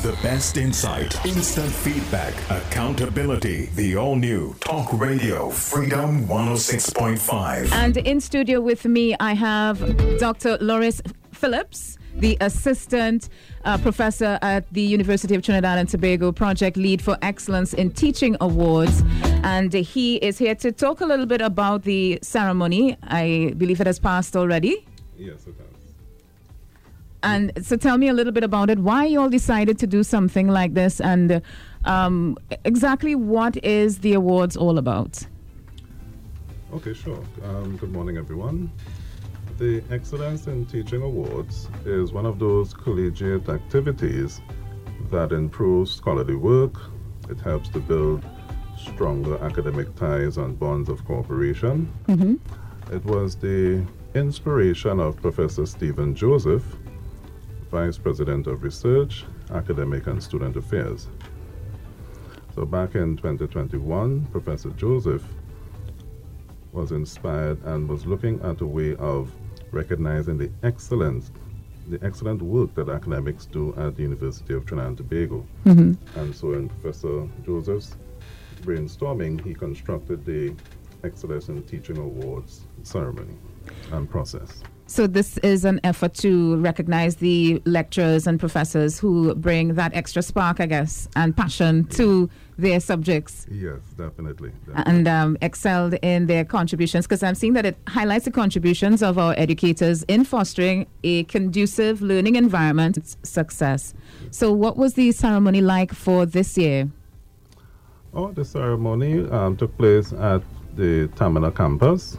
The best insight, instant feedback, accountability. The all-new Talk Radio Freedom 106.5. And in studio with me, I have Dr. Loris Phillips, the assistant professor at the University of Trinidad and Tobago, project lead for Excellence in Teaching Awards. And he is here to talk a little bit about the ceremony. I believe it has passed already. Yes, it has. And so tell me a little bit about it, why you all decided to do something like this, and exactly what is the awards all about? Okay, sure. Good morning, everyone. The Excellence in Teaching Awards is one of those collegiate activities that improves scholarly work. It helps to build stronger academic ties and bonds of cooperation. Mm-hmm. It was the inspiration of Professor Stephen Joseph, Vice President of Research, Academic and Student Affairs. So back in 2021, Professor Joseph was inspired and was looking at a way of recognizing the excellent work that academics do at the University of Trinidad and Tobago. Mm-hmm. And so in Professor Joseph's brainstorming, he constructed the Excellence in Teaching Awards ceremony and process. So this is an effort to recognize the lecturers and professors who bring that extra spark, I guess, and passion to their subjects. Yes, definitely. And excelled in their contributions, because I'm seeing that it highlights the contributions of our educators in fostering a conducive learning environment success. So what was the ceremony like for this year? Oh, the ceremony took place at the Tamina campus.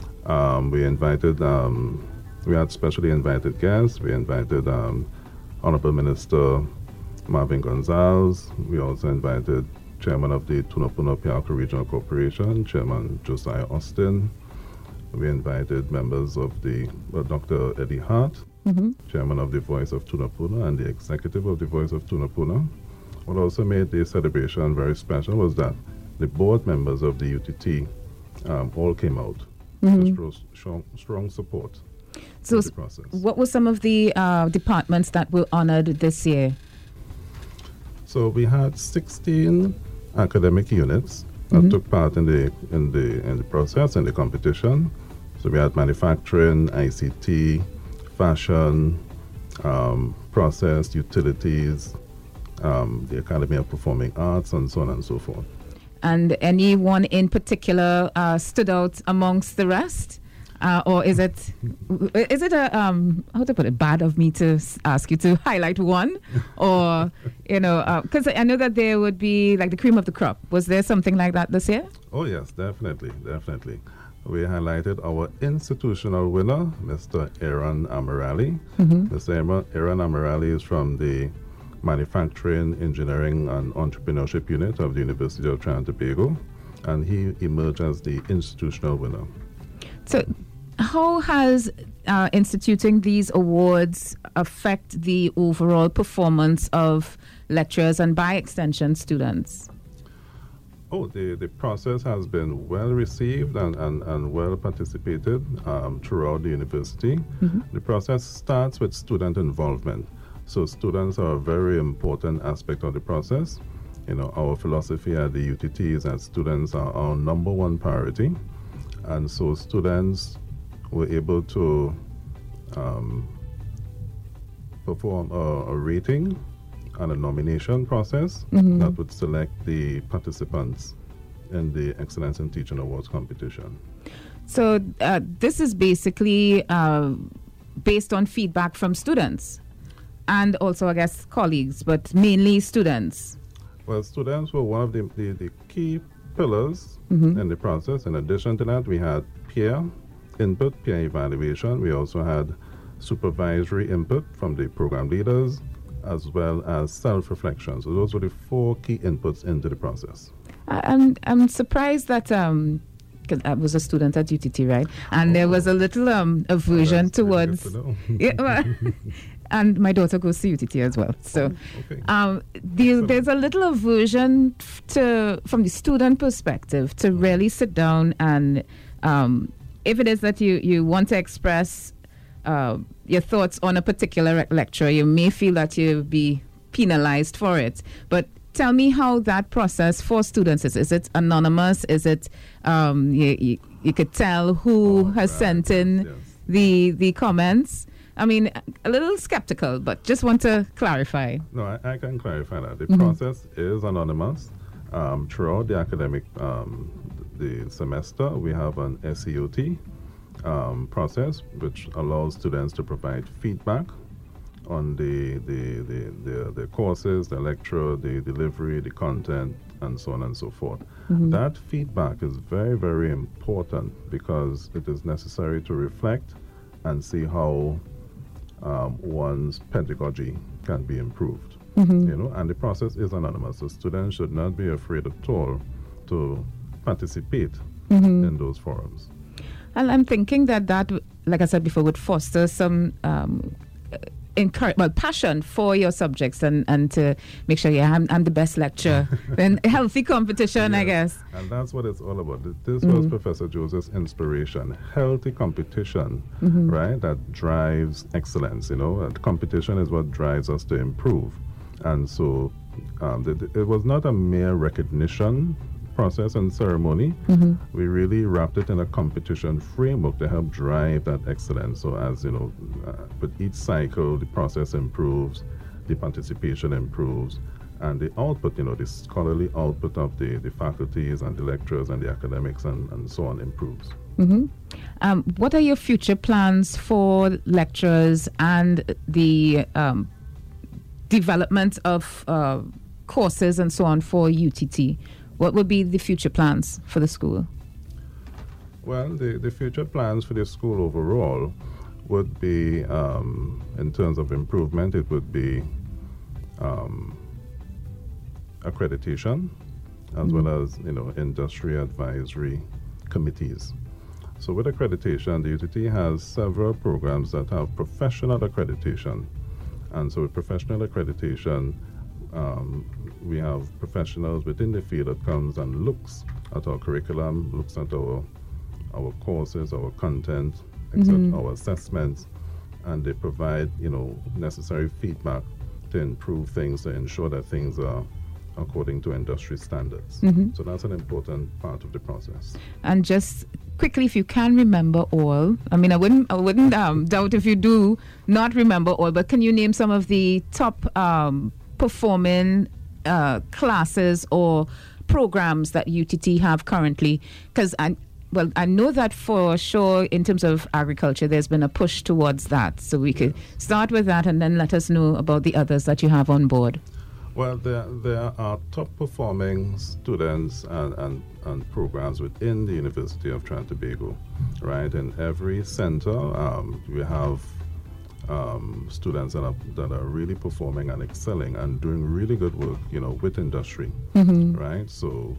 We had specially invited guests. We invited Honorable Minister Marvin Gonzalez. We also invited Chairman of the Tunapuna Piarco Regional Corporation, Chairman Josiah Austin. We invited members of Dr. Eddie Hart, Mm-hmm. Chairman of the Voice of Tunapuna and the Executive of the Voice of Tunapuna. What also made the celebration very special was that the board members of the UTT all came out. Mm-hmm. Strong support. So the process. What were some of the departments that were honored this year? So we had 16 academic units that took part in the process, in the competition. So we had manufacturing, ICT, fashion, process, utilities, the Academy of Performing Arts, and so on and so forth. And anyone in particular stood out amongst the rest? Or is it how to put it, bad of me to ask you to highlight one? Or, because I know that there would be like the cream of the crop. Was there something like that this year? Oh, yes, definitely. We highlighted our institutional winner, Mr. Aaron Amirali. Mm-hmm. Mr. Aaron Amirali is from the Manufacturing, Engineering and Entrepreneurship Unit of the University of Trinidad and Tobago, and he emerged as the institutional winner. So how has instituting these awards affect the overall performance of lecturers and by extension students? Oh, the process has been well received and well participated throughout the university. Mm-hmm. The process starts with student involvement. So students are a very important aspect of the process. Our philosophy at the UTT is that students are our number one priority. And so students were able to perform a rating and a nomination process that would select the participants in the Excellence in Teaching Awards competition. So this is basically based on feedback from students and also, I guess, colleagues, but mainly students. Well, students were one of the key pillars in the process. In addition to that, we had peer input, peer evaluation. We also had supervisory input from the program leaders, as well as self-reflection. So those were the 4 key inputs into the process. I'm surprised that because I was a student at UTT, right? And there was a little aversion towards. And my daughter goes to UTT as well. So there's a little aversion from the student perspective to really sit down and if it is that you want to express your thoughts on a particular lecture, you may feel that you'll be penalized for it. But tell me how that process for students is. Is it anonymous? Is it you could tell who has sent in the comments? I mean, a little skeptical, but just want to clarify. No, I can clarify that. The process is anonymous. Throughout the academic the semester, we have an SEOT process, which allows students to provide feedback on the courses, the lecture, the delivery, the content, and so on and so forth. That feedback is very, very important because it is necessary to reflect and see how one's pedagogy can be improved. You know, and the process is anonymous, so students should not be afraid at all to participate in those forums. And I'm thinking that, like I said before, would foster some passion for your subjects and to make sure I'm the best lecturer. Then healthy competition, I guess. And that's what it's all about. This was Professor Joseph's inspiration. Healthy competition, right? That drives excellence, you know. And competition is what drives us to improve. And so it was not a mere recognition process and ceremony. We really wrapped it in a competition framework to help drive that excellence. So as you know, with each cycle, the process improves, the participation improves, and the output, you know, the scholarly output of the faculties and the lecturers and the academics and so on improves. What are your future plans for lecturers and the development of courses and so on for UTT? What would be the future plans for the school? Well, the future plans for the school overall would be, in terms of improvement, it would be accreditation, as well as, you know, industry advisory committees. So with accreditation, the UTT has several programs that have professional accreditation. And so with professional accreditation, we have professionals within the field that comes and looks at our curriculum, looks at our courses, our content, our assessments, and they provide, you know, necessary feedback to improve things, to ensure that things are according to industry standards. So that's an important part of the process. And just quickly, if you can remember all, I mean, I wouldn't doubt if you do not remember all, but can you name some of the top performing classes or programs that UTT have currently? Because I know that for sure in terms of agriculture, there's been a push towards that. So we could start with that and then let us know about the others that you have on board. Well, there are top performing students and programs within the University of Trinidad and Tobago, right? In every center, we have students that are really performing and excelling and doing really good work, you know, with industry, right? So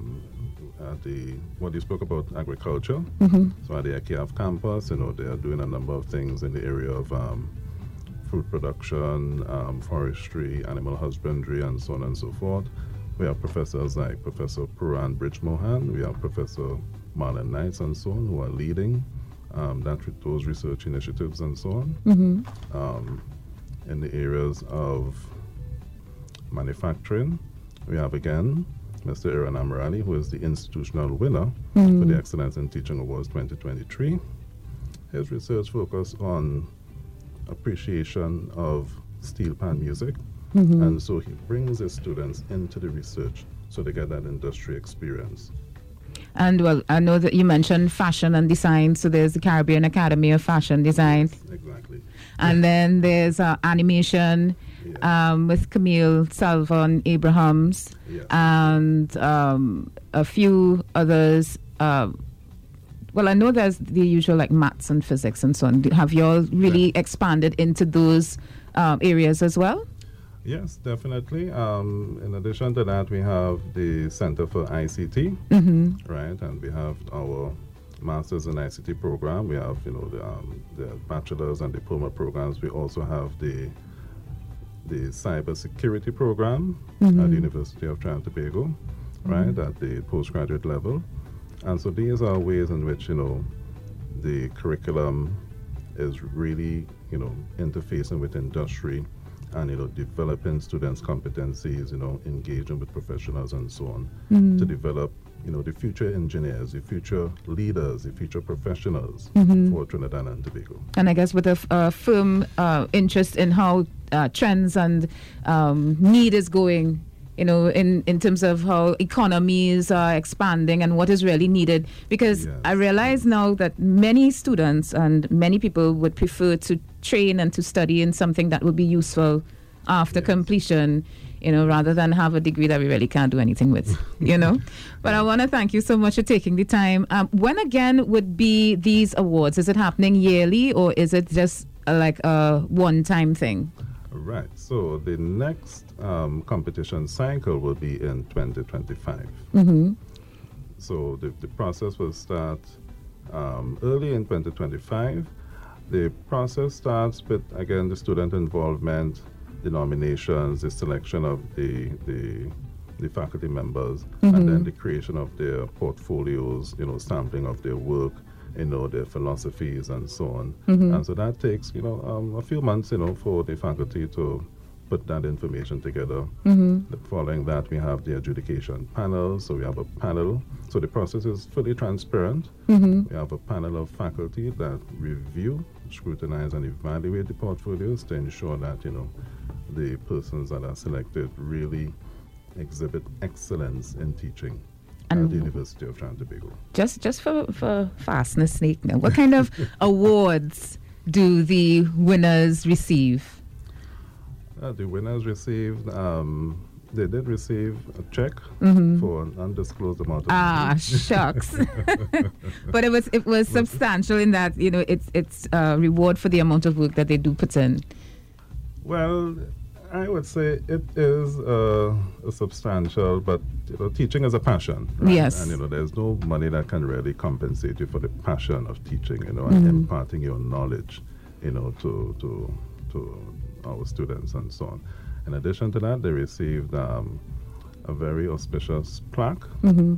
what you spoke about agriculture, so at the IKF campus, you know, they are doing a number of things in the area of food production, forestry, animal husbandry, and so on and so forth. We have professors like Professor Puran Bridge-Mohan, we have Professor Marlon Knights and so on, who are leading those research initiatives and so on. In the areas of manufacturing, we have again Mr. Aaron Amarali, who is the institutional winner for the Excellence in Teaching Awards 2023. His research focused on appreciation of steel pan music, and so he brings his students into the research so they get that industry experience. And well, I know that you mentioned fashion and design, so there's the Caribbean Academy of Fashion Design. Yes, exactly. And then there's animation with Camille Salvon Abrahams, and a few others. Well, I know there's the usual like maths and physics and so on. Have you all really expanded into those areas as well? Yes, definitely. In addition to that, we have the Center for ICT, right? And we have our Masters in ICT program. We have, you know, the bachelor's and diploma programs. We also have the cyber security program at the University of Trinidad and Tobago, right? At the postgraduate level. And so these are ways in which, you know, the curriculum is really, you know, interfacing with industry and, developing students' competencies, engaging with professionals and so on, to develop, the future engineers, the future leaders, the future professionals for Trinidad and Tobago. And I guess with a firm interest in how trends and need is going, in terms of how economies are expanding and what is really needed. Because I realize now that many students and many people would prefer to train and to study in something that would be useful after completion, rather than have a degree that we really can't do anything with, But I want to thank you so much for taking the time. When again would be these awards? Is it happening yearly, or is it just like a one-time thing? Right. So the next competition cycle will be in 2025. So the process will start early in 2025. The process starts with, again, the student involvement, the nominations, the selection of the faculty members, and then the creation of their portfolios, sampling of their work, their philosophies and so on. And so that takes, a few months, for the faculty to put that information together. Following that, we have the adjudication panel. So we have a panel. So the process is fully transparent. We have a panel of faculty that review, scrutinize, and evaluate the portfolios to ensure that, the persons that are selected really exhibit excellence in teaching at the University of Trinidad and Tobago. Just for fastness sake now, what kind of awards do the winners receive? The winners received, they did receive a check for an undisclosed amount of money. Shucks. But it was substantial in that, it's a reward for the amount of work that they do put in. Well, I would say it is a substantial, but teaching is a passion. Right? Yes. And there's no money that can really compensate you for the passion of teaching, and imparting your knowledge, to our students and so on. In addition to that, they received a very auspicious plaque and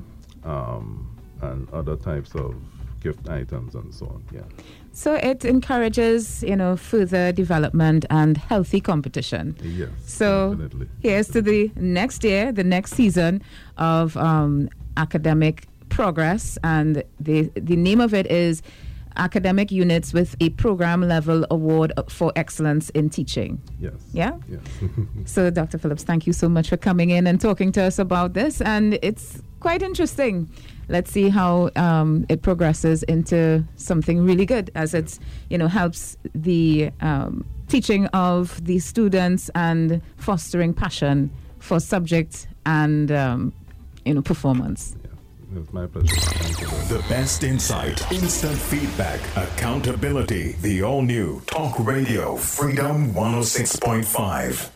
other types of gift items and so on. Yeah. So it encourages, further development and healthy competition. Yes, so definitely. Here's to the next year, the next season of academic progress, and the name of it is Academic Units with a Program Level Award for Excellence in Teaching. Yes. Yeah? Yes. So, Dr. Phillips, thank you so much for coming in and talking to us about this. And it's quite interesting. Let's see how it progresses into something really good, as it's, helps the teaching of the students and fostering passion for subject and, performance. It's my pleasure. Thank you. The best insight, instant feedback, accountability. The all-new Talk Radio Freedom 106.5.